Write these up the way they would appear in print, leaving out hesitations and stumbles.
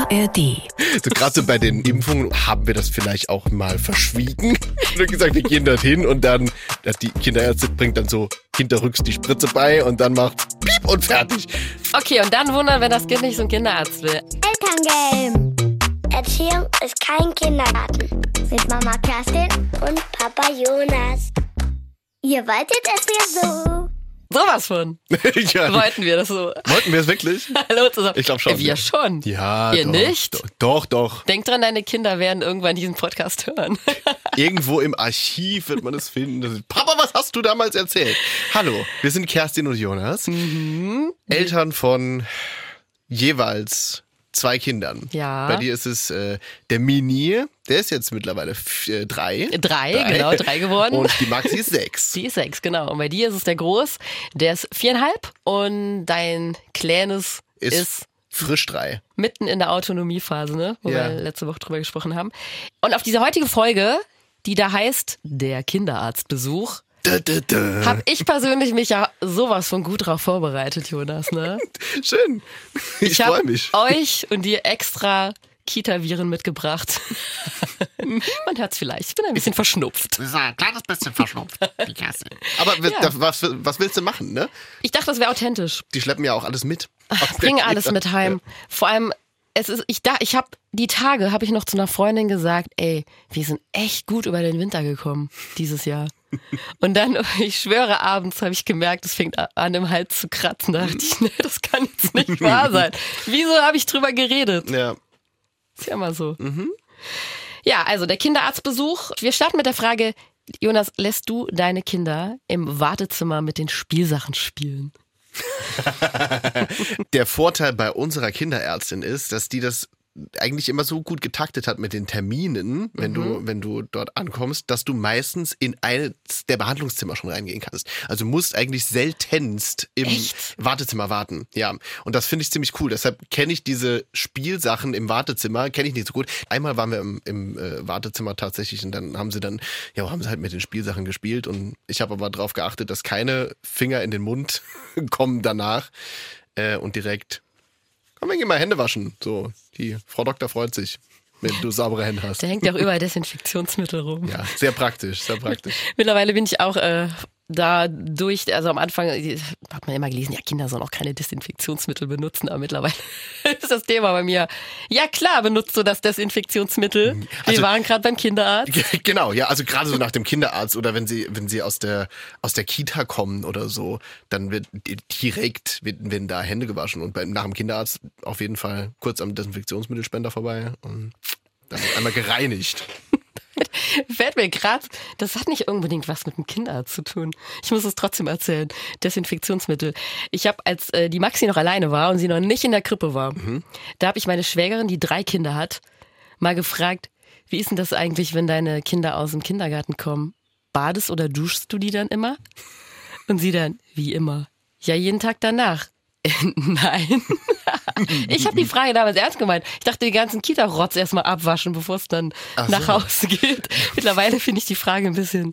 ARD. So, gerade so bei den Impfungen haben wir das vielleicht auch mal verschwiegen. Und gesagt, wir gehen dorthin und dann, die Kinderärztin bringt dann so hinterrücks die Spritze bei und dann macht Piep und fertig. Okay, und dann wundern, wenn das Kind nicht so einen Kinderarzt will. Elterngame. Erziehung ist kein Kindergarten. Mit Mama Kerstin und Papa Jonas. Ihr wolltet es ja so. Sowas von. Ja. Wollten wir das so? Wollten wir es wirklich? Hallo zusammen. Ich glaube schon. Wir schon. Ja, Ihr doch, nicht? Doch. Denk dran, deine Kinder werden irgendwann diesen Podcast hören. Irgendwo im Archiv wird man es finden. Papa, was hast du damals erzählt? Hallo, wir sind Kerstin und Jonas. Eltern von jeweils 2 Kindern. Ja. Bei dir ist es der Mini, der ist jetzt mittlerweile 3. 3 geworden. Und die Maxi ist 6. Die ist 6, genau. Und bei dir ist es der Groß, der ist 4,5 und dein Kleines ist frisch 3. mitten in der Autonomiephase, ne? Wo Ja. wir letzte Woche drüber gesprochen haben. Und auf diese heutige Folge, die da heißt der Kinderarztbesuch, habe ich persönlich mich ja sowas von gut drauf vorbereitet, Jonas, ne? Schön. Ich freue habe mich. euch und dir extra Kita-Viren mitgebracht. Man hört's vielleicht. Ich bin ein bisschen verschnupft. Das ist ein kleines bisschen verschnupft, die Kerstin. Aber was willst du machen, ne? Ich dachte, das wäre authentisch. Die schleppen ja auch alles mit. Bring alles mit heim. Vor allem, die Tage habe ich noch zu einer Freundin gesagt, ey, wir sind echt gut über den Winter gekommen dieses Jahr. Und dann, ich schwöre, abends habe ich gemerkt, es fängt an im Hals zu kratzen. Da dachte ich, nee, das kann jetzt nicht wahr sein. Wieso habe ich drüber geredet? Ja. Ist ja immer so. Ja, also der Kinderarztbesuch. Wir starten mit der Frage, Jonas, lässt du deine Kinder im Wartezimmer mit den Spielsachen spielen? Der Vorteil bei unserer Kinderärztin ist, dass die das eigentlich immer so gut getaktet hat mit den Terminen, wenn du dort ankommst, dass du meistens in eines der Behandlungszimmer schon reingehen kannst. Also du musst eigentlich seltenst im Wartezimmer warten. Ja, und das finde ich ziemlich cool. Deshalb kenne ich diese Spielsachen im Wartezimmer, kenne ich nicht so gut. Einmal waren wir im Wartezimmer tatsächlich und dann haben sie halt mit den Spielsachen gespielt und ich habe aber darauf geachtet, dass keine Finger in den Mund kommen danach und direkt komm, wir gehen mal Hände waschen. So, die Frau Doktor freut sich, wenn du saubere Hände hast. Da hängt ja auch überall Desinfektionsmittel rum. Ja, sehr praktisch, sehr praktisch. Mittlerweile bin ich auch da durch, also am Anfang hat man immer gelesen, ja, Kinder sollen auch keine Desinfektionsmittel benutzen, aber mittlerweile ist das Thema bei mir, ja klar, benutzt du das Desinfektionsmittel. Wir waren gerade beim Kinderarzt. Genau, ja, also gerade so nach dem Kinderarzt oder wenn sie aus der Kita kommen oder so, dann werden da Hände gewaschen und nach dem Kinderarzt auf jeden Fall kurz am Desinfektionsmittelspender vorbei und dann wird einmal gereinigt. Fällt mir gerade, das hat nicht unbedingt was mit dem Kinderarzt zu tun. Ich muss es trotzdem erzählen. Desinfektionsmittel. Ich habe, als die Maxi noch alleine war und sie noch nicht in der Krippe war, da habe ich meine Schwägerin, die 3 Kinder hat, mal gefragt, wie ist denn das eigentlich, wenn deine Kinder aus dem Kindergarten kommen? Badest oder duschst du die dann immer? Und sie dann, wie immer. Ja, jeden Tag danach. Nein. Ich habe die Frage damals ernst gemeint. Ich dachte, die ganzen Kita-Rotz erstmal abwaschen, bevor es dann nach Hause geht. Mittlerweile finde ich die Frage ein bisschen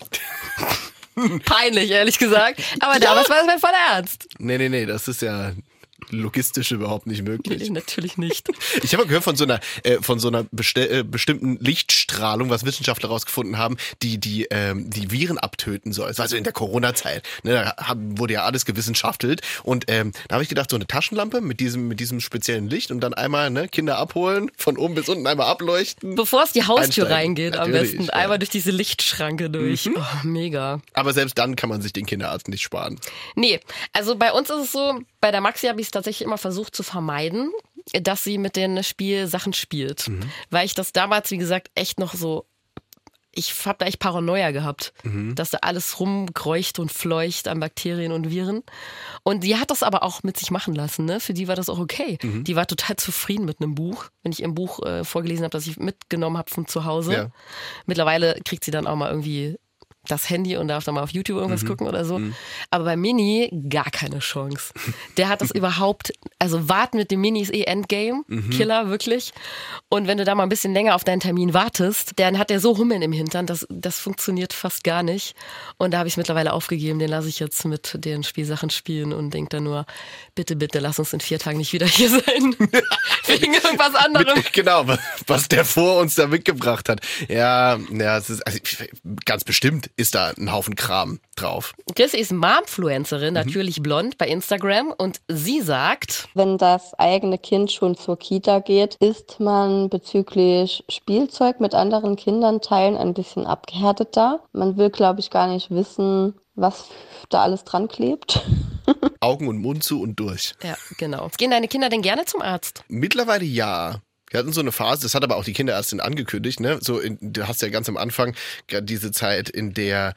peinlich, ehrlich gesagt. Aber damals war es mir voll ernst. Nee, das ist ja logistisch überhaupt nicht möglich. Nee, natürlich nicht. Ich habe gehört von so einer bestimmten Lichtstrahlung, was Wissenschaftler herausgefunden haben, die Viren abtöten soll. Das war also in der Corona-Zeit. Ne, da wurde ja alles gewissenschaftelt. Und da habe ich gedacht, so eine Taschenlampe mit diesem speziellen Licht und dann einmal Kinder abholen, von oben bis unten einmal ableuchten. Bevor es die Haustür Einsteigen. reingeht, Natürlich, am besten ja. einmal durch diese Lichtschranke durch. Oh, mega. Aber selbst dann kann man sich den Kinderarzt nicht sparen. Nee, also bei uns ist es so, bei der Maxi habe ich es tatsächlich immer versucht zu vermeiden, dass sie mit den Spielsachen spielt. Weil ich das damals, wie gesagt, echt noch so, ich habe da echt Paranoia gehabt, dass da alles rumkreucht und fleucht an Bakterien und Viren. Und die hat das aber auch mit sich machen lassen, ne? Für die war das auch okay. Die war total zufrieden mit einem Buch, wenn ich im Buch vorgelesen habe, das ich mitgenommen habe von zu Hause. Ja. Mittlerweile kriegt sie dann auch mal irgendwie das Handy und darf dann mal auf YouTube irgendwas gucken oder so. Aber bei Mini gar keine Chance. Der hat das überhaupt, also warten mit dem Mini ist Endgame, Killer, wirklich. Und wenn du da mal ein bisschen länger auf deinen Termin wartest, dann hat der so Hummeln im Hintern, das funktioniert fast gar nicht. Und da habe ich es mittlerweile aufgegeben, den lasse ich jetzt mit den Spielsachen spielen und denke dann nur, bitte, bitte, lass uns in 4 Tagen nicht wieder hier sein. Wegen irgendwas anderem. Genau, was der vor uns da mitgebracht hat. Ja, es ist, also ganz bestimmt ist da ein Haufen Kram drauf. Chrissy ist Momfluencerin, natürlich blond, bei Instagram. Und sie sagt, wenn das eigene Kind schon zur Kita geht, ist man bezüglich Spielzeug mit anderen Kindern teilen ein bisschen abgehärteter. Man will, glaube ich, gar nicht wissen, was da alles dran klebt. Augen und Mund zu und durch. ja, genau. Gehen deine Kinder denn gerne zum Arzt? Mittlerweile ja. Wir hatten so eine Phase, das hat aber auch die Kinderärztin angekündigt, ne? Du hast ja ganz am Anfang gerade diese Zeit, in der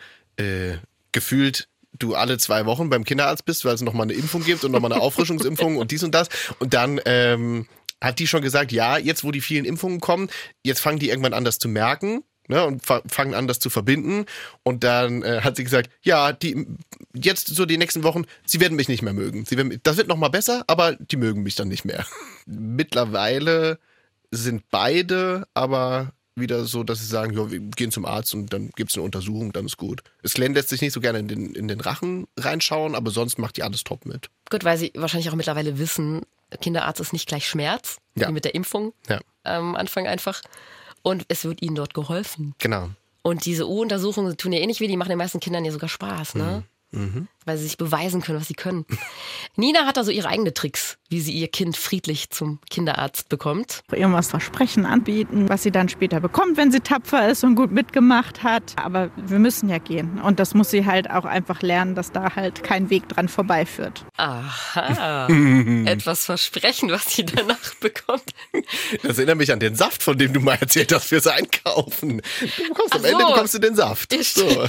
gefühlt du alle 2 Wochen beim Kinderarzt bist, weil es nochmal eine Impfung gibt und nochmal eine Auffrischungsimpfung und dies und das. Und dann hat die schon gesagt, ja, jetzt wo die vielen Impfungen kommen, jetzt fangen die irgendwann an, das zu merken. Ne, und fangen an, das zu verbinden. Und dann hat sie gesagt, ja, jetzt so die nächsten Wochen, sie werden mich nicht mehr mögen. Das wird nochmal besser, aber die mögen mich dann nicht mehr. Mittlerweile sind beide aber wieder so, dass sie sagen, ja, wir gehen zum Arzt und dann gibt's eine Untersuchung, dann ist gut. Glenn lässt sich nicht so gerne in den Rachen reinschauen, aber sonst macht die alles top mit. Gut, weil sie wahrscheinlich auch mittlerweile wissen, Kinderarzt ist nicht gleich Schmerz, wie mit der Impfung am Anfang einfach. Und es wird ihnen dort geholfen. Genau. Und diese U-Untersuchungen tun ja eh nicht weh, die machen den meisten Kindern ja sogar Spaß, ne? Weil sie sich beweisen können, was sie können. Nina hat da so ihre eigenen Tricks, wie sie ihr Kind friedlich zum Kinderarzt bekommt. Irgendwas versprechen, anbieten, was sie dann später bekommt, wenn sie tapfer ist und gut mitgemacht hat. Aber wir müssen ja gehen. Und das muss sie halt auch einfach lernen, dass da halt kein Weg dran vorbeiführt. Aha. Etwas versprechen, was sie danach bekommt. Das erinnert mich an den Saft, von dem du mal erzählt hast fürs Einkaufen. Am Ende bekommst du den Saft. So.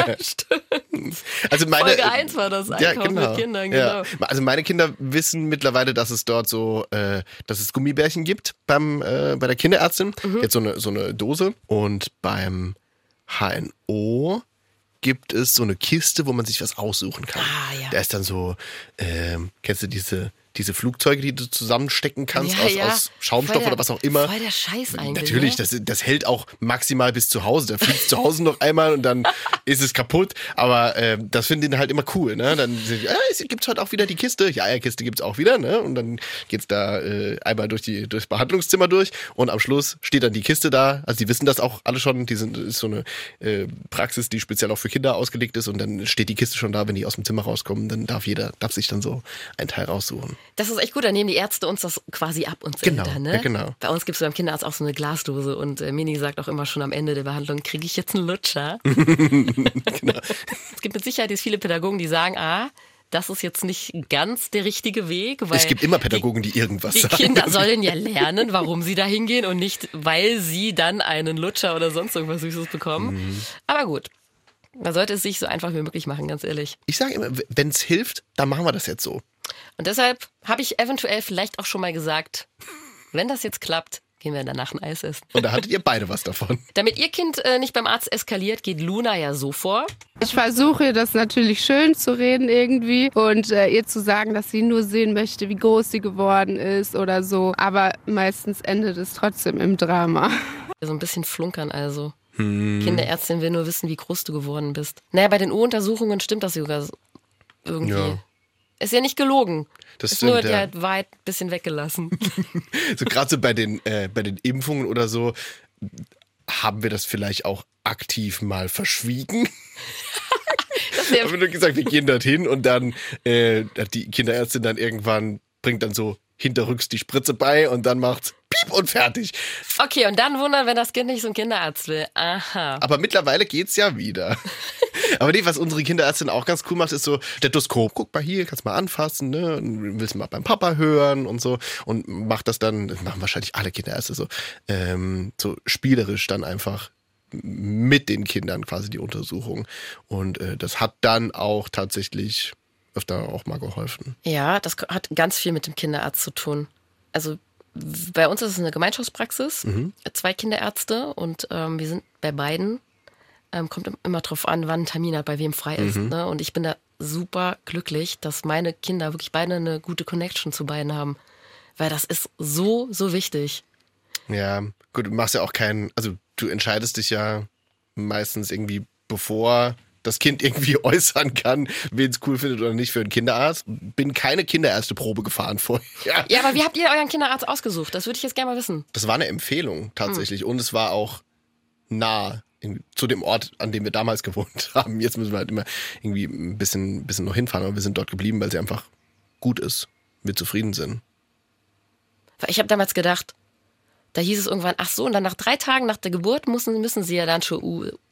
Stimmt. Also Folge 1 war das Einkaufen mit Kindern, genau. Ja. Also meine Kinder wissen mittlerweile, dass es dort so, dass es Gummibärchen gibt bei der Kinderärztin. Jetzt so eine Dose. Und beim HNO gibt es so eine Kiste, wo man sich was aussuchen kann. Ah, ja. Da ist dann so, kennst du diese Flugzeuge, die du zusammenstecken kannst aus Schaumstoff oder was auch immer. Voll der Scheiß eigentlich. Natürlich, ne? das hält auch maximal bis zu Hause. Da fliegt zu Hause noch einmal und dann ist es kaputt. Aber das finden die halt immer cool. Ne? Dann gibt's heute auch wieder die Kiste. Ja, Kiste gibt's auch wieder. Ne? Und dann geht's da einmal durchs Behandlungszimmer durch und am Schluss steht dann die Kiste da. Also die wissen das auch alle schon. Ist so eine Praxis, die speziell auch für Kinder ausgelegt ist und dann steht die Kiste schon da, wenn die aus dem Zimmer rauskommen. Dann darf sich dann so ein Teil raussuchen. Das ist echt gut, dann nehmen die Ärzte uns das quasi ab und genau, dann, ne? Ja, genau. Bei uns gibt es beim Kinderarzt auch so eine Glasdose und Mini sagt auch immer schon am Ende der Behandlung, kriege ich jetzt einen Lutscher? Genau. Es gibt mit Sicherheit jetzt viele Pädagogen, die sagen, das ist jetzt nicht ganz der richtige Weg. Weil es gibt immer Pädagogen, die irgendwas sagen. Die Kinder sollen ja lernen, warum sie da hingehen und nicht, weil sie dann einen Lutscher oder sonst irgendwas Süßes bekommen. Aber gut. Man sollte es sich so einfach wie möglich machen, ganz ehrlich. Ich sage immer, wenn es hilft, dann machen wir das jetzt so. Und deshalb habe ich eventuell vielleicht auch schon mal gesagt, wenn das jetzt klappt, gehen wir danach ein Eis essen. Und da hattet ihr beide was davon. Damit ihr Kind nicht beim Arzt eskaliert, geht Luna ja so vor. Ich versuche das natürlich schön zu reden irgendwie und ihr zu sagen, dass sie nur sehen möchte, wie groß sie geworden ist oder so. Aber meistens endet es trotzdem im Drama. So ein bisschen flunkern also. Kinderärztin will nur wissen, wie groß du geworden bist. Naja, bei den U-Untersuchungen stimmt das sogar irgendwie. Ja. Ist ja nicht gelogen. Das ist stimmt, nur die halt weit ein bisschen weggelassen. So gerade so bei den Impfungen oder so haben wir das vielleicht auch aktiv mal verschwiegen. Haben wir nur gesagt, wir gehen dorthin und dann hat die Kinderärztin dann irgendwann bringt dann so hinterrücks die Spritze bei und dann macht's piep und fertig. Okay, und dann wundern, wenn das Kind nicht so einen Kinderarzt will. Aha. Aber mittlerweile geht's ja wieder. Aber nee, was unsere Kinderärztin auch ganz cool macht, ist so Stethoskop. Guck mal hier, kannst mal anfassen, ne? Und willst mal beim Papa hören und so. Und macht das dann, das machen wahrscheinlich alle Kinderärzte so, so spielerisch dann einfach mit den Kindern quasi die Untersuchung. Und das hat dann auch tatsächlich öfter auch mal geholfen. Ja, das hat ganz viel mit dem Kinderarzt zu tun. Also bei uns ist es eine Gemeinschaftspraxis, 2 Kinderärzte und wir sind bei beiden kommt immer drauf an, wann ein Termin halt bei wem frei ist. Ne? Und ich bin da super glücklich, dass meine Kinder wirklich beide eine gute Connection zu beiden haben. Weil das ist so, so wichtig. Ja, gut, du machst ja auch also du entscheidest dich ja meistens irgendwie, bevor das Kind irgendwie äußern kann, wen es cool findet oder nicht, für einen Kinderarzt. Bin keine Kinderärzteprobe gefahren vorher. Ja, aber wie habt ihr euren Kinderarzt ausgesucht? Das würde ich jetzt gerne mal wissen. Das war eine Empfehlung tatsächlich und es war auch nah zu dem Ort, an dem wir damals gewohnt haben. Jetzt müssen wir halt immer irgendwie ein bisschen noch hinfahren, aber wir sind dort geblieben, weil sie einfach gut ist. Wir zufrieden sind. Weil ich habe damals gedacht, da hieß es irgendwann, ach so, und dann nach 3 Tagen nach der Geburt müssen sie ja dann schon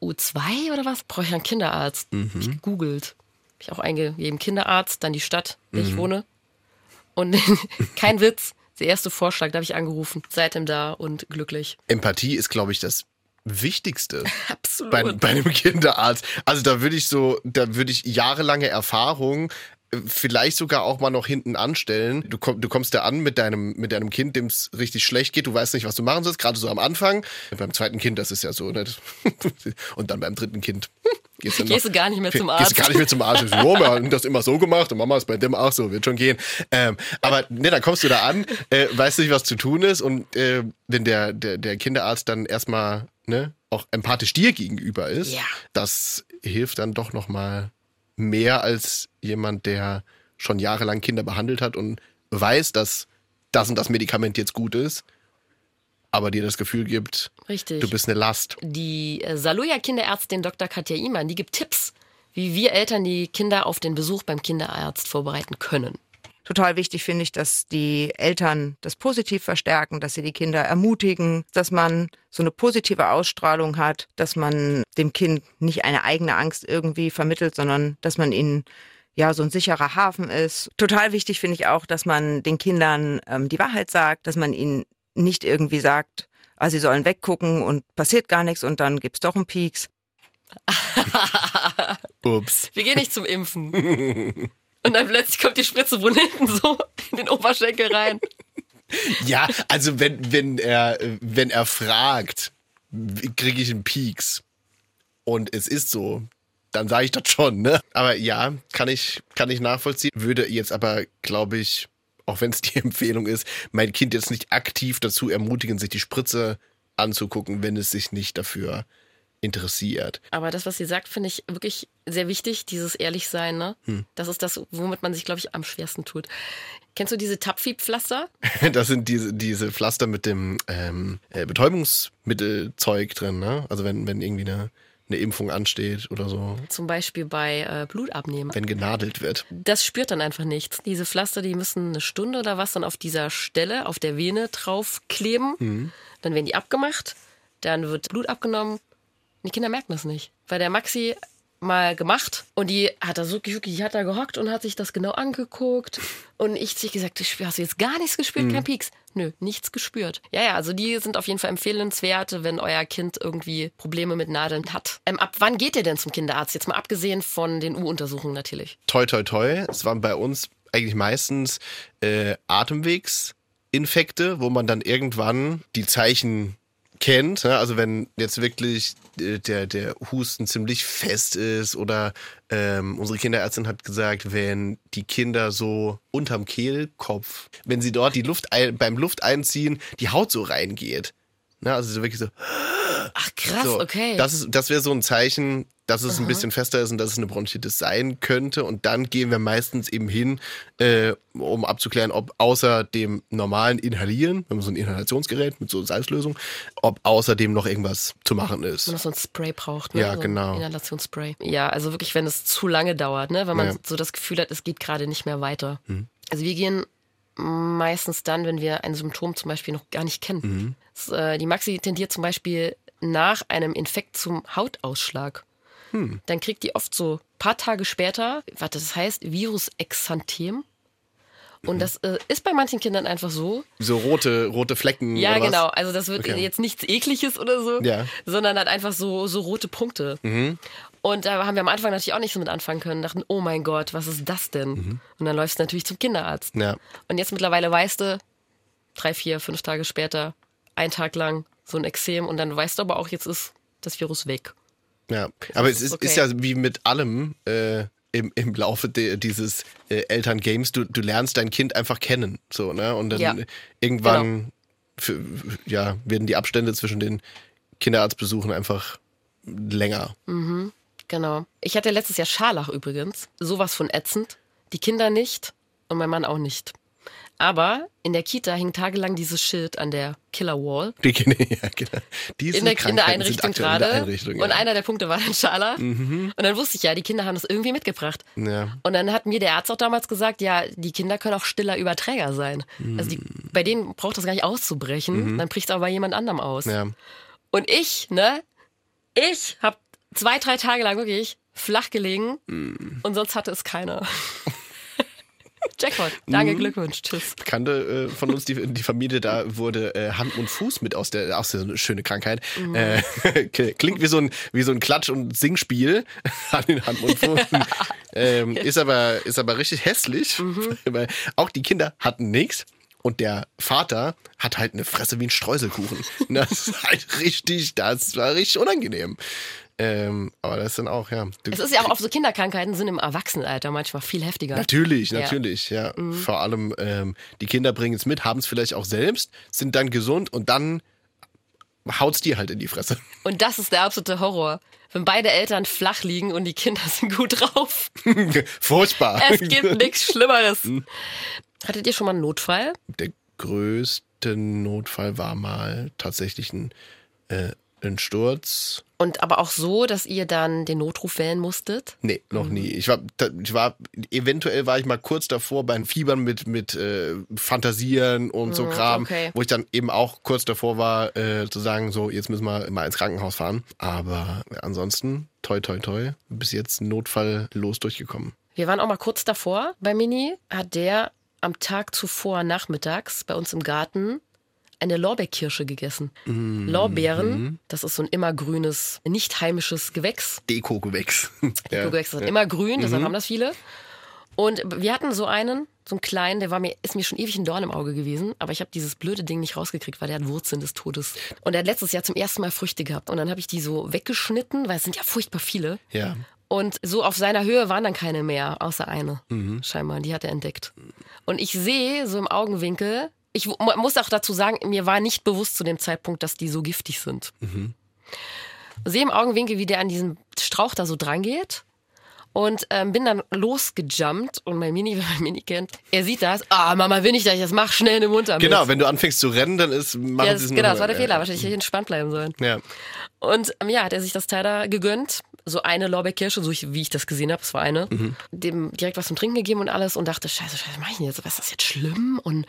U2 oder was? Brauche ich einen Kinderarzt? Hab ich gegoogelt. Hab ich auch eingegeben, Kinderarzt, dann die Stadt, in der ich wohne. Und kein Witz, der erste Vorschlag, da habe ich angerufen. Seitdem da und glücklich. Empathie ist, glaube ich, das Wichtigste Absolut. bei einem Kinderarzt. Also da würde ich jahrelange Erfahrung vielleicht sogar auch mal noch hinten anstellen. Du kommst da an mit deinem Kind, dem es richtig schlecht geht. Du weißt nicht, was du machen sollst, gerade so am Anfang. Beim zweiten Kind, das ist ja so. Ne? Und dann beim dritten Kind gehst du gar nicht mehr zum Arzt. Gehst du gar nicht mehr zum Arzt. Oh, wir haben das immer so gemacht und Mama ist bei dem auch so, wird schon gehen. Aber ne, dann kommst du da an, weißt nicht, was zu tun ist und wenn der Kinderarzt dann erstmal auch empathisch dir gegenüber ist, das hilft dann doch nochmal mehr als jemand, der schon jahrelang Kinder behandelt hat und weiß, dass das und das Medikament jetzt gut ist, aber dir das Gefühl gibt, Richtig. Du bist eine Last. Die Saluja Kinderärztin Dr. Katja Iman, die gibt Tipps, wie wir Eltern die Kinder auf den Besuch beim Kinderarzt vorbereiten können. Total wichtig finde ich, dass die Eltern das positiv verstärken, dass sie die Kinder ermutigen, dass man so eine positive Ausstrahlung hat, dass man dem Kind nicht eine eigene Angst irgendwie vermittelt, sondern dass man ihnen so ein sicherer Hafen ist. Total wichtig finde ich auch, dass man den Kindern die Wahrheit sagt, dass man ihnen nicht irgendwie sagt, sie sollen weggucken und passiert gar nichts und dann gibt's doch einen Pieks. Ups. Wir gehen nicht zum Impfen. Und dann plötzlich kommt die Spritze von hinten so in den Oberschenkel rein. Ja, also wenn er fragt, kriege ich einen Pieks und es ist so, dann sage ich das schon, ne? Aber ja, kann ich nachvollziehen. Würde jetzt aber, glaube ich, auch wenn es die Empfehlung ist, mein Kind jetzt nicht aktiv dazu ermutigen, sich die Spritze anzugucken, wenn es sich nicht dafür interessiert. Aber das, was sie sagt, finde ich wirklich sehr wichtig, dieses Ehrlichsein, ne? Das ist das, womit man sich, glaube ich, am schwersten tut. Kennst du diese Tapfi-Pflaster? Das sind diese Pflaster mit dem Betäubungsmittelzeug drin, ne? Also wenn irgendwie eine Impfung ansteht oder so. Zum Beispiel bei Blutabnehmen. Wenn genadelt wird. Das spürt dann einfach nichts. Diese Pflaster, die müssen eine Stunde oder was dann auf dieser Stelle, auf der Vene draufkleben. Dann werden die abgemacht, dann wird Blut abgenommen. Die Kinder merken das nicht, weil der Maxi mal gemacht und die hat da gehockt und hat sich das genau angeguckt und ich habe gesagt, hast du jetzt gar nichts gespürt, kein Pieks? Nö, nichts gespürt. Ja, also die sind auf jeden Fall empfehlenswert, wenn euer Kind irgendwie Probleme mit Nadeln hat. Ab wann geht ihr denn zum Kinderarzt? Jetzt mal abgesehen von den U-Untersuchungen natürlich. Toi, toi, toi. Es waren bei uns eigentlich meistens Atemwegsinfekte, wo man dann irgendwann die Zeichen kennt, also wenn jetzt wirklich der Husten ziemlich fest ist oder unsere Kinderärztin hat gesagt, wenn die Kinder so unterm Kehlkopf, wenn sie dort beim Lufteinziehen die Haut so reingeht, also so wirklich so. Ach krass, so, okay. Das wäre so ein Zeichen, dass es ein bisschen fester ist und dass es eine Bronchitis sein könnte. Und dann gehen wir meistens eben hin, um abzuklären, ob außer dem normalen Inhalieren, wir haben so ein Inhalationsgerät mit so Salzlösung, ob außerdem noch irgendwas zu machen ist. Wenn man so ein Spray braucht, ne? Ja, so genau. Ein Inhalationsspray. Ja, also wirklich, wenn es zu lange dauert, ne? Wenn man so das Gefühl hat, es geht gerade nicht mehr weiter. Also wir gehen meistens dann, wenn wir ein Symptom zum Beispiel noch gar nicht kennen. Die Maxi tendiert zum Beispiel nach einem Infekt zum Hautausschlag. Dann kriegt die oft so ein paar Tage später, das heißt Virusexanthem. Und das ist bei manchen Kindern einfach so. So rote Flecken. Ja, oder was? genau. Also das wird jetzt nichts Ekliges oder so, sondern halt einfach so rote Punkte. Und da haben wir am Anfang natürlich auch nicht so mit anfangen können. Dachten, oh mein Gott, was ist das denn? Und dann läufst du natürlich zum Kinderarzt. Ja. Und jetzt mittlerweile weißt du, 3, 4, 5 Tage später, 1 Tag lang so ein Ekzem und dann weißt du aber auch, jetzt ist das Virus weg. Ja, aber es ist, okay. ist ja wie mit allem im Laufe dieses Elterngames, du lernst dein Kind einfach kennen. So, ne? Und dann irgendwann werden die Abstände zwischen den Kinderarztbesuchen einfach länger. Mhm, genau. Ich hatte letztes Jahr Scharlach übrigens. Sowas von ätzend. Die Kinder nicht und mein Mann auch nicht. Aber in der Kita hing tagelang dieses Schild an der Killer Wall. Die Kinder, ja, genau. Diese In der Krankheiten sind Kindereinrichtung aktuell in der gerade. Einrichtung, Und ja. einer der Punkte war dann Scharlach. Und dann wusste ich ja, die Kinder haben das irgendwie mitgebracht. Ja. Und dann hat mir der Arzt auch damals gesagt, ja, die Kinder können auch stiller Überträger sein. Also bei denen braucht das gar nicht auszubrechen, dann bricht es aber bei jemand anderem aus. Ja. Und ich habe 2-3 Tage lang wirklich flach gelegen und sonst hatte es keiner. Jackpot. Danke, Glückwunsch. Tschüss. Bekannte von uns, die Familie, da wurde Hand und Fuß mit aus der eine schöne Krankheit. Klingt wie so ein Klatsch- und Singspiel an den Hand und Fuß. Ist aber richtig hässlich, weil auch die Kinder hatten nichts. Und der Vater hat halt eine Fresse wie ein Streuselkuchen. Das war richtig unangenehm. Aber das ist dann auch, ja. Es ist ja auch so, Kinderkrankheiten sind im Erwachsenenalter manchmal viel heftiger. Natürlich, ja. Vor allem, die Kinder bringen es mit, haben es vielleicht auch selbst, sind dann gesund und dann haut's dir halt in die Fresse. Und das ist der absolute Horror. Wenn beide Eltern flach liegen und die Kinder sind gut drauf. Furchtbar. Es gibt nichts Schlimmeres. Hattet ihr schon mal einen Notfall? Der größte Notfall war mal tatsächlich ein Sturz. Und aber auch so, dass ihr dann den Notruf wählen musstet? Nee, noch nie. Eventuell war ich mal kurz davor beim Fiebern mit Fantasieren und so Kram, okay. wo ich dann eben auch kurz davor war, zu sagen, so, jetzt müssen wir mal ins Krankenhaus fahren. Aber ansonsten, toi, toi, toi, bis jetzt notfalllos durchgekommen. Wir waren auch mal kurz davor. Bei Mini hat der am Tag zuvor nachmittags bei uns im Garten eine Lorbeerkirsche gegessen. Lorbeeren, das ist so ein immergrünes, nicht heimisches Gewächs. Deko-Gewächs. Deko-Gewächs ist immer grün, deshalb haben das viele. Und wir hatten so einen kleinen, ist mir schon ewig ein Dorn im Auge gewesen, aber ich habe dieses blöde Ding nicht rausgekriegt, weil der hat Wurzeln des Todes. Und er hat letztes Jahr zum ersten Mal Früchte gehabt. Und dann habe ich die so weggeschnitten, weil es sind ja furchtbar viele. Ja. Und so auf seiner Höhe waren dann keine mehr, außer eine, scheinbar. Die hat er entdeckt. Und ich sehe so im Augenwinkel, ich muss auch dazu sagen, mir war nicht bewusst zu dem Zeitpunkt, dass die so giftig sind. Sehe im Augenwinkel, wie der an diesen Strauch da so dran geht und bin dann losgejumpt und mein Mini, wer mein Mini kennt, er sieht das, Mama will nicht, dass ich das mache, schnell in den Mund damit. Genau, wenn du anfängst zu rennen, dann das war der Fehler, wahrscheinlich hätte ich entspannt bleiben sollen. Ja. Und hat er sich das Teil da gegönnt, so eine Lorbeerkirsche, wie ich das gesehen habe, es war eine, dem direkt was zum Trinken gegeben und alles und dachte, scheiße, was mach ich denn jetzt, was ist das jetzt schlimm? Und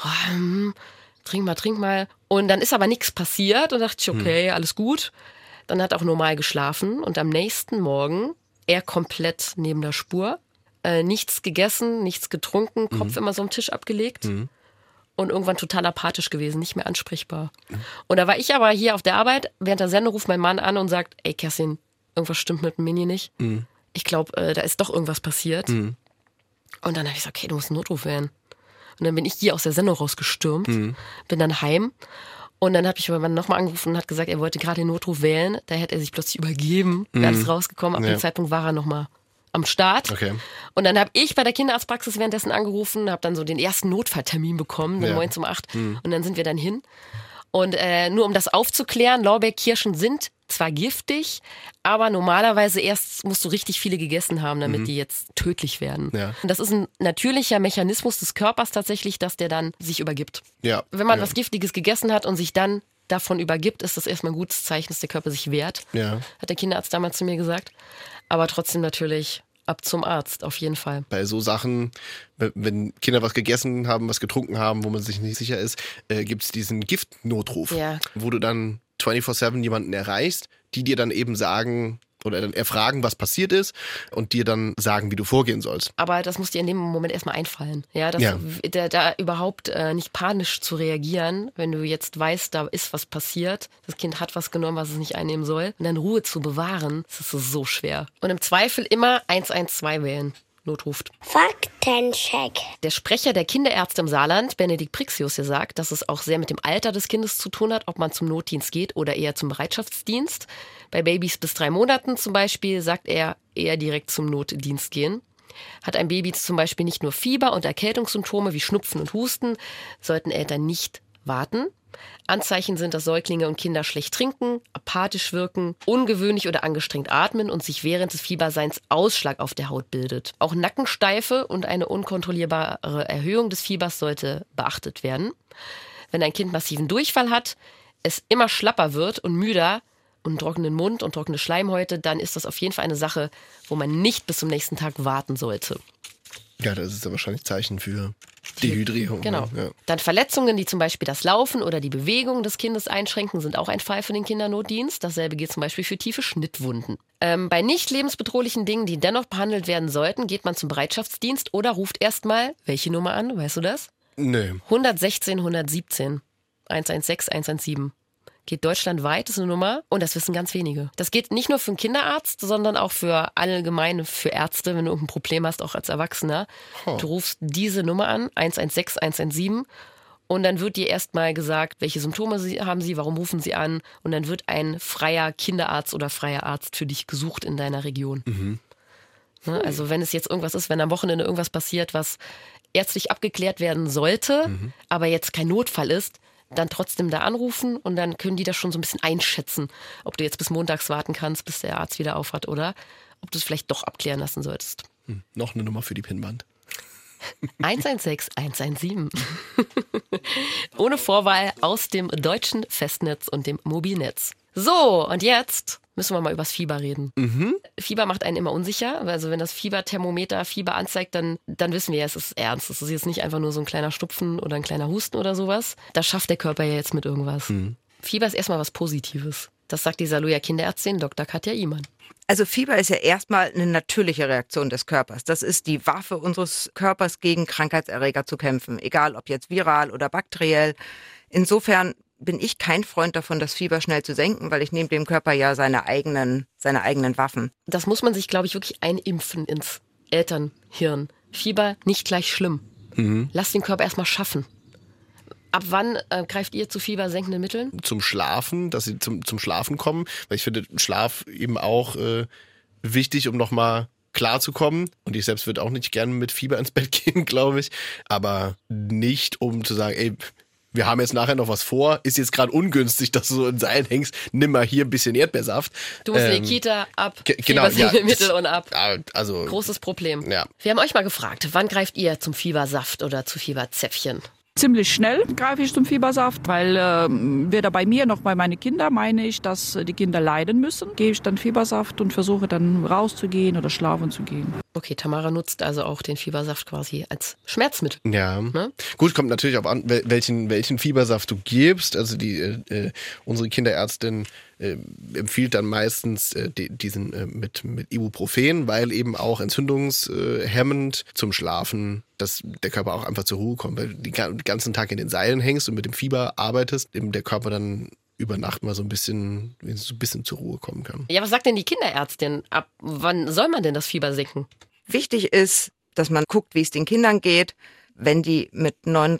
trink mal. Und dann ist aber nichts passiert und dachte ich, okay, alles gut. Dann hat er auch normal geschlafen und am nächsten Morgen er komplett neben der Spur, nichts gegessen, nichts getrunken, Kopf immer so am Tisch abgelegt. Und irgendwann total apathisch gewesen, nicht mehr ansprechbar. Und da war ich aber hier auf der Arbeit, während der Sendung ruft mein Mann an und sagt, ey Kerstin, irgendwas stimmt mit dem Mini nicht. Ich glaube, da ist doch irgendwas passiert. Und dann habe ich gesagt, okay, du musst einen Notruf wählen. Und dann bin ich hier aus der Sendung rausgestürmt, bin dann heim. Und dann habe ich meinen Mann nochmal angerufen und hat gesagt, er wollte gerade den Notruf wählen. Da hätte er sich plötzlich übergeben, wäre alles rausgekommen. Ab dem Zeitpunkt war er nochmal am Start. Okay. Und dann habe ich bei der Kinderarztpraxis währenddessen angerufen, habe dann so den ersten Notfalltermin bekommen, den 9 um 8. Und dann sind wir dann hin. Und nur um das aufzuklären, Lorbeerkirschen sind zwar giftig, aber normalerweise erst musst du richtig viele gegessen haben, damit die jetzt tödlich werden. Ja. Und das ist ein natürlicher Mechanismus des Körpers tatsächlich, dass der dann sich übergibt. Ja. Wenn man was Giftiges gegessen hat und sich dann davon übergibt, ist das erstmal ein gutes Zeichen, dass der Körper sich wehrt. Ja. Hat der Kinderarzt damals zu mir gesagt. Aber trotzdem natürlich ab zum Arzt, auf jeden Fall. Bei so Sachen, wenn Kinder was gegessen haben, was getrunken haben, wo man sich nicht sicher ist, gibt es diesen Giftnotruf, wo du dann 24/7 jemanden erreichst, die dir dann eben sagen oder dann erfragen, was passiert ist und dir dann sagen, wie du vorgehen sollst. Aber das muss dir in dem Moment erstmal einfallen. Ja, da überhaupt nicht panisch zu reagieren, wenn du jetzt weißt, da ist was passiert, das Kind hat was genommen, was es nicht einnehmen soll, und dann Ruhe zu bewahren, das ist so schwer. Und im Zweifel immer 112 wählen. Not ruft. Faktencheck. Der Sprecher der Kinderärzte im Saarland, Benedikt Prixius, hier sagt, dass es auch sehr mit dem Alter des Kindes zu tun hat, ob man zum Notdienst geht oder eher zum Bereitschaftsdienst. Bei Babys bis 3 Monaten zum Beispiel sagt er eher direkt zum Notdienst gehen. Hat ein Baby zum Beispiel nicht nur Fieber und Erkältungssymptome wie Schnupfen und Husten, sollten Eltern nicht warten. Anzeichen sind, dass Säuglinge und Kinder schlecht trinken, apathisch wirken, ungewöhnlich oder angestrengt atmen und sich während des Fieberseins Ausschlag auf der Haut bildet. Auch Nackensteife und eine unkontrollierbare Erhöhung des Fiebers sollte beachtet werden. Wenn ein Kind massiven Durchfall hat, es immer schlapper wird und müder und einen trockenen Mund und trockene Schleimhäute, dann ist das auf jeden Fall eine Sache, wo man nicht bis zum nächsten Tag warten sollte. Ja, das ist ja wahrscheinlich Zeichen für Dehydrierung. Genau. Ne? Ja. Dann Verletzungen, die zum Beispiel das Laufen oder die Bewegung des Kindes einschränken, sind auch ein Fall für den Kindernotdienst. Dasselbe gilt zum Beispiel für tiefe Schnittwunden. Bei nicht lebensbedrohlichen Dingen, die dennoch behandelt werden sollten, geht man zum Bereitschaftsdienst oder ruft erstmal, welche Nummer an, weißt du das? Nee. 116 117 116 117. Geht deutschlandweit, ist eine Nummer und das wissen ganz wenige. Das geht nicht nur für einen Kinderarzt, sondern auch für allgemein, für Ärzte, wenn du irgendein Problem hast, auch als Erwachsener. Du rufst diese Nummer an, 116 117 und dann wird dir erstmal gesagt, welche Symptome haben sie, warum rufen sie an und dann wird ein freier Kinderarzt oder freier Arzt für dich gesucht in deiner Region. Mhm. Also wenn es jetzt irgendwas ist, wenn am Wochenende irgendwas passiert, was ärztlich abgeklärt werden sollte, aber jetzt kein Notfall ist, dann trotzdem da anrufen und dann können die das schon so ein bisschen einschätzen, ob du jetzt bis montags warten kannst, bis der Arzt wieder aufhat oder ob du es vielleicht doch abklären lassen solltest. Noch eine Nummer für die Pinnwand. 116 117. Ohne Vorwahl aus dem deutschen Festnetz und dem Mobilnetz. So, und jetzt müssen wir mal übers Fieber reden. Fieber macht einen immer unsicher. Also wenn das Fieberthermometer Fieber anzeigt, dann wissen wir ja, es ist ernst. Es ist jetzt nicht einfach nur so ein kleiner Schnupfen oder ein kleiner Husten oder sowas. Das schafft der Körper ja jetzt mit irgendwas. Fieber ist erstmal was Positives. Das sagt die Saarlouer Kinderärztin Dr. Katja Ihmann. Also Fieber ist ja erstmal eine natürliche Reaktion des Körpers. Das ist die Waffe unseres Körpers, gegen Krankheitserreger zu kämpfen. Egal ob jetzt viral oder bakteriell. Insofern bin ich kein Freund davon, das Fieber schnell zu senken, weil ich nehme dem Körper ja seine eigenen Waffen. Das muss man sich, glaube ich, wirklich einimpfen ins Elternhirn. Fieber nicht gleich schlimm. Lass den Körper erstmal schaffen. Ab wann greift ihr zu fiebersenkenden Mitteln? Zum Schlafen, dass sie zum Schlafen kommen, weil ich finde Schlaf eben auch wichtig, um nochmal klarzukommen. Und ich selbst würde auch nicht gerne mit Fieber ins Bett gehen, glaube ich. Aber nicht, um zu sagen, ey, wir haben jetzt nachher noch was vor, ist jetzt gerade ungünstig, dass du so in Seilen hängst, nimm mal hier ein bisschen Erdbeersaft. Du musst in die Kita, ab, genau, Fiebersenkelmittel und ab. Also, großes Problem. Ja. Wir haben euch mal gefragt, wann greift ihr zum Fiebersaft oder zu Fieberzäpfchen? Ziemlich schnell greife ich zum Fiebersaft, weil weder bei mir noch bei meinen Kindern meine ich, dass die Kinder leiden müssen. Gebe ich dann Fiebersaft und versuche dann rauszugehen oder schlafen zu gehen. Okay, Tamara nutzt also auch den Fiebersaft quasi als Schmerzmittel. Ja, ne? Gut, kommt natürlich auch an, welchen Fiebersaft du gibst. Also unsere Kinderärztin empfiehlt dann meistens diesen mit Ibuprofen, weil eben auch entzündungshemmend zum Schlafen, dass der Körper auch einfach zur Ruhe kommt. Weil du den ganzen Tag in den Seilen hängst und mit dem Fieber arbeitest, eben der Körper dann über Nacht mal so ein bisschen zur Ruhe kommen kann. Ja, was sagt denn die Kinderärztin? Ab wann soll man denn das Fieber senken? Wichtig ist, dass man guckt, wie es den Kindern geht. Wenn die mit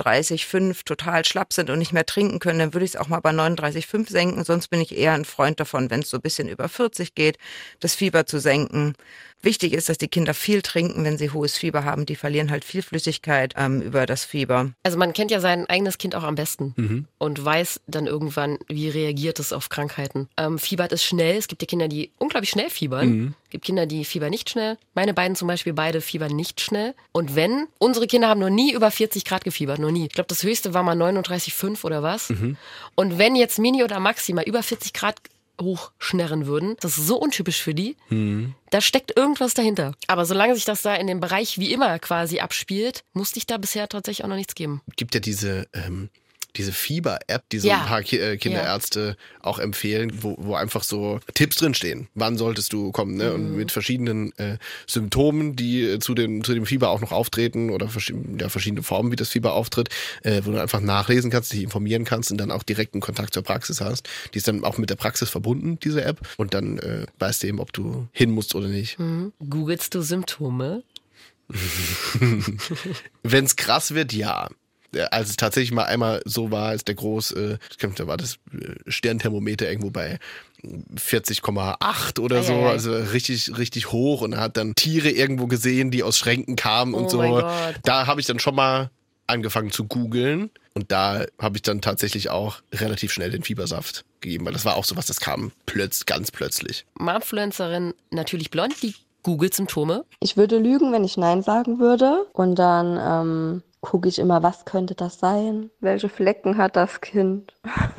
39,5 total schlapp sind und nicht mehr trinken können, dann würde ich es auch mal bei 39,5 senken. Sonst bin ich eher ein Freund davon, wenn es so ein bisschen über 40 geht, das Fieber zu senken. Wichtig ist, dass die Kinder viel trinken, wenn sie hohes Fieber haben. Die verlieren halt viel Flüssigkeit über das Fieber. Also man kennt ja sein eigenes Kind auch am besten und weiß dann irgendwann, wie reagiert es auf Krankheiten. Fiebert ist schnell. Es gibt ja Kinder, die unglaublich schnell fiebern. Es gibt Kinder, die fiebern nicht schnell. Meine beiden zum Beispiel, beide fiebern nicht schnell. Und unsere Kinder haben noch nie über 40 Grad gefiebert, noch nie. Ich glaube, das höchste war mal 39,5 oder was. Und wenn jetzt Mini oder Maxi mal über 40 Grad hochschnärren würden. Das ist so untypisch für die. Da steckt irgendwas dahinter. Aber solange sich das da in dem Bereich wie immer quasi abspielt, musste ich da bisher tatsächlich auch noch nichts geben. Gibt ja diese Fieber-App, die so ein paar Kinderärzte auch empfehlen, wo einfach so Tipps drinstehen. Wann solltest du kommen, ne? Und mit verschiedenen Symptomen, die zu dem Fieber auch noch auftreten oder verschiedene Formen, wie das Fieber auftritt, wo du einfach nachlesen kannst, dich informieren kannst und dann auch direkten Kontakt zur Praxis hast. Die ist dann auch mit der Praxis verbunden, diese App. Und dann weißt du eben, ob du hin musst oder nicht. Googlest du Symptome? Wenn es krass wird, ja. Als es tatsächlich mal einmal so war, als da war das Sternthermometer irgendwo bei 40,8 oder so, also richtig, richtig hoch und hat dann Tiere irgendwo gesehen, die aus Schränken kamen und so. Mein Gott. Da habe ich dann schon mal angefangen zu googeln und da habe ich dann tatsächlich auch relativ schnell den Fiebersaft gegeben, weil das war auch sowas, das kam ganz plötzlich. Momfluencerin, natürlich blond, die googelt Symptome. Ich würde lügen, wenn ich Nein sagen würde. Und dann gucke ich immer, was könnte das sein? Welche Flecken hat das Kind?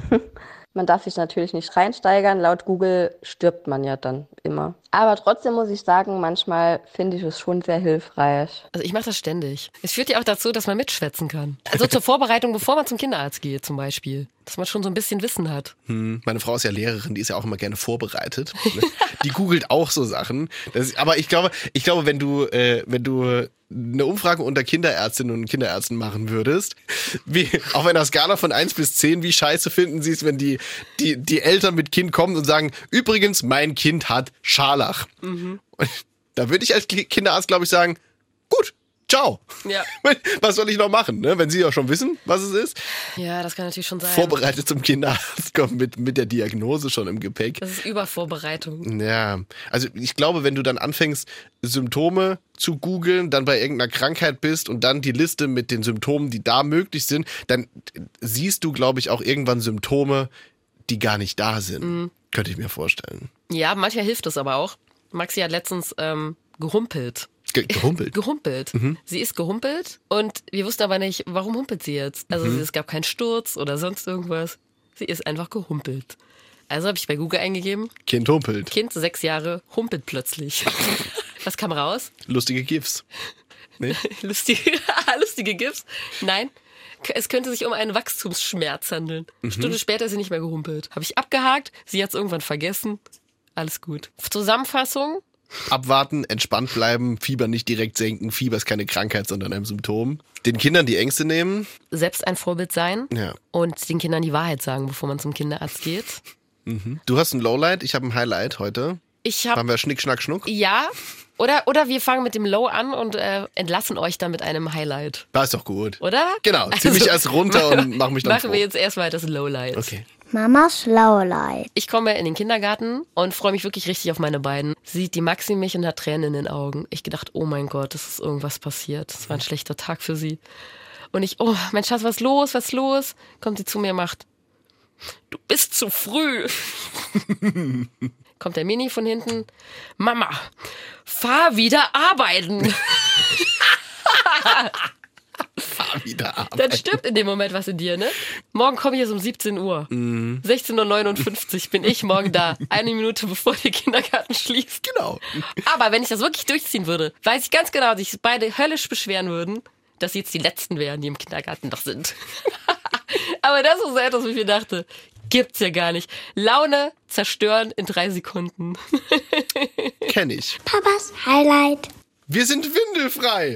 Man darf sich natürlich nicht reinsteigern. Laut Google stirbt man ja dann immer. Aber trotzdem muss ich sagen, manchmal finde ich es schon sehr hilfreich. Also ich mache das ständig. Es führt ja auch dazu, dass man mitschwätzen kann. Also zur Vorbereitung, bevor man zum Kinderarzt geht zum Beispiel. Dass man schon so ein bisschen Wissen hat. Meine Frau ist ja Lehrerin, die ist ja auch immer gerne vorbereitet. Die googelt auch so Sachen. Aber ich glaube, wenn du eine Umfrage unter Kinderärztinnen und Kinderärzten machen würdest, auf einer Skala von 1 bis 10, wie scheiße finden sie es, wenn die Eltern mit Kind kommen und sagen, übrigens, mein Kind hat Scharlach. Und da würde ich als Kinderarzt, glaube ich, sagen, gut, ciao. Ja. Was soll ich noch machen, ne? Wenn Sie ja schon wissen, was es ist? Ja, das kann natürlich schon sein. Vorbereitet zum Kinderarzt kommen mit der Diagnose schon im Gepäck. Das ist Übervorbereitung. Ja, also ich glaube, wenn du dann anfängst, Symptome zu googeln, dann bei irgendeiner Krankheit bist und dann die Liste mit den Symptomen, die da möglich sind, dann siehst du, glaube ich, auch irgendwann Symptome, die gar nicht da sind. Könnte ich mir vorstellen. Ja, manchmal hilft es aber auch. Maxi hat letztens gehumpelt. Gehumpelt? Gehumpelt. Sie ist gehumpelt und wir wussten aber nicht, warum humpelt sie jetzt. Also es gab keinen Sturz oder sonst irgendwas. Sie ist einfach gehumpelt. Also habe ich bei Google eingegeben. Kind humpelt. Kind, 6 Jahre, humpelt plötzlich. Was kam raus? Lustige GIFs. Nee? Lustige GIFs? Nein. Es könnte sich um einen Wachstumsschmerz handeln. Stunde später ist sie nicht mehr gehumpelt. Habe ich abgehakt, sie hat es irgendwann vergessen. Alles gut. Zusammenfassung. Abwarten, entspannt bleiben, Fieber nicht direkt senken. Fieber ist keine Krankheit, sondern ein Symptom. Den Kindern die Ängste nehmen. Selbst ein Vorbild sein. Ja. Und den Kindern die Wahrheit sagen, bevor man zum Kinderarzt geht. Du hast ein Lowlight, ich habe ein Highlight heute. Haben wir Schnick, Schnack, Schnuck? Ja. Oder wir fangen mit dem Low an und entlassen euch dann mit einem Highlight. Das ist doch gut. Oder? Genau, zieh mich erst runter und mach mich dann Machen wir jetzt erstmal das Lowlight. Okay. Mamas Lowlight. Ich komme in den Kindergarten und freue mich wirklich richtig auf meine beiden. Sieht die Maxi mich und hat Tränen in den Augen. Ich gedacht, oh mein Gott, es ist irgendwas passiert. Es war ein schlechter Tag für sie. Und ich, oh, mein Schatz, was ist los? Kommt sie zu mir, macht, du bist zu früh. Kommt der Mini von hinten, Mama, fahr wieder arbeiten. Fahr wieder arbeiten. Dann stimmt in dem Moment was in dir, ne? Morgen komme ich jetzt um 17 Uhr. 16:59 Uhr bin ich morgen da. 1 Minute bevor der Kindergarten schließt. Genau. Aber wenn ich das wirklich durchziehen würde, weiß ich ganz genau, dass sich beide höllisch beschweren würden, dass sie jetzt die Letzten wären, die im Kindergarten noch sind. Aber das ist so etwas, wo ich mir dachte, gibt's ja gar nicht. Laune zerstören in 3 Sekunden. Kenn ich. Papas Highlight. Wir sind windelfrei.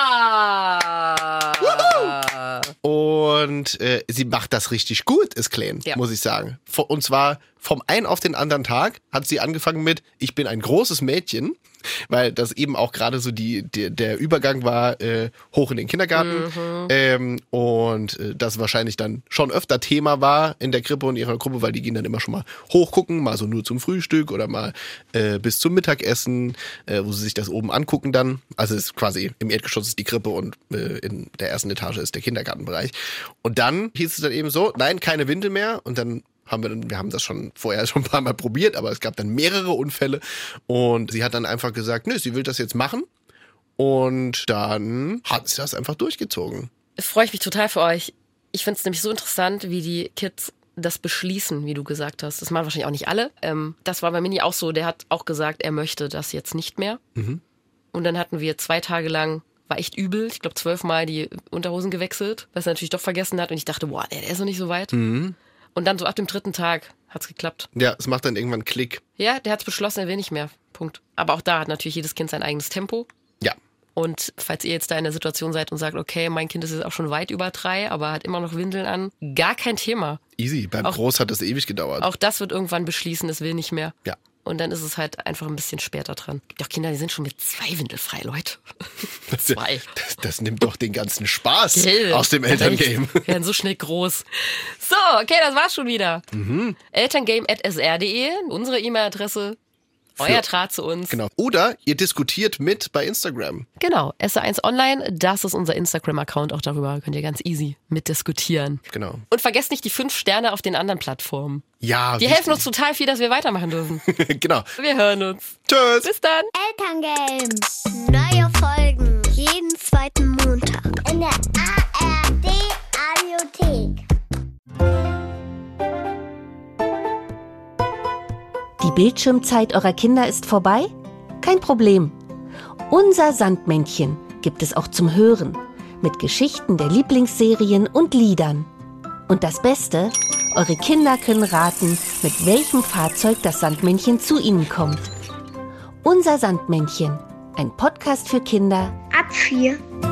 Ah! Und sie macht das richtig gut, ist Klein, muss ich sagen. Und zwar vom einen auf den anderen Tag hat sie angefangen mit, ich bin ein großes Mädchen, weil das eben auch gerade so der Übergang war hoch in den Kindergarten und das wahrscheinlich dann schon öfter Thema war in der Krippe und ihrer Gruppe, weil die gehen dann immer schon mal hochgucken, mal so nur zum Frühstück oder mal bis zum Mittagessen, wo sie sich das oben angucken dann. Also es ist quasi im Erdgeschoss ist die Krippe und in der ersten Etage ist der Kindergartenbereich. Und dann hieß es dann eben so, nein, keine Windel mehr und dann wir haben das vorher schon ein paar Mal probiert, aber es gab dann mehrere Unfälle und sie hat dann einfach gesagt, nö, sie will das jetzt machen und dann hat sie das einfach durchgezogen. Freue ich mich total für euch. Ich finde es nämlich so interessant, wie die Kids das beschließen, wie du gesagt hast. Das machen wahrscheinlich auch nicht alle. Das war bei Mini auch so, der hat auch gesagt, er möchte das jetzt nicht mehr. Und dann hatten wir 2 Tage lang, war echt übel, ich glaube 12 Mal die Unterhosen gewechselt, was er natürlich doch vergessen hat und ich dachte, boah, der ist noch nicht so weit. Und dann so ab dem 3. Tag hat's geklappt. Ja, es macht dann irgendwann Klick. Ja, der hat's beschlossen, er will nicht mehr. Punkt. Aber auch da hat natürlich jedes Kind sein eigenes Tempo. Ja. Und falls ihr jetzt da in der Situation seid und sagt, okay, mein Kind ist jetzt auch schon weit über 3, aber hat immer noch Windeln an, gar kein Thema. Easy, beim Groß hat das ewig gedauert. Auch das wird irgendwann beschließen, es will nicht mehr. Ja. und dann ist es halt einfach ein bisschen später dran. Gibt auch Kinder, die sind schon mit 2 windelfrei, Leute. 2. Das nimmt doch den ganzen Spaß aus dem Elterngame. Wir werden so schnell groß. So, okay, das war's schon wieder. Elterngame@sr.de, unsere E-Mail-Adresse. Euer Draht zu uns. Genau. Oder ihr diskutiert mit bei Instagram. Genau. SR1 Online, das ist unser Instagram-Account. Auch darüber könnt ihr ganz easy mitdiskutieren. Genau. Und vergesst nicht die 5 Sterne auf den anderen Plattformen. Ja. Die helfen uns total viel, dass wir weitermachen dürfen. Genau. Wir hören uns. Tschüss. Bis dann. Elterngame. Neue Folgen jeden zweiten Montag in der ARD Audiothek. Die Bildschirmzeit eurer Kinder ist vorbei? Kein Problem. Unser Sandmännchen gibt es auch zum Hören, mit Geschichten der Lieblingsserien und Liedern. Und das Beste, eure Kinder können raten, mit welchem Fahrzeug das Sandmännchen zu ihnen kommt. Unser Sandmännchen, ein Podcast für Kinder Ab 4.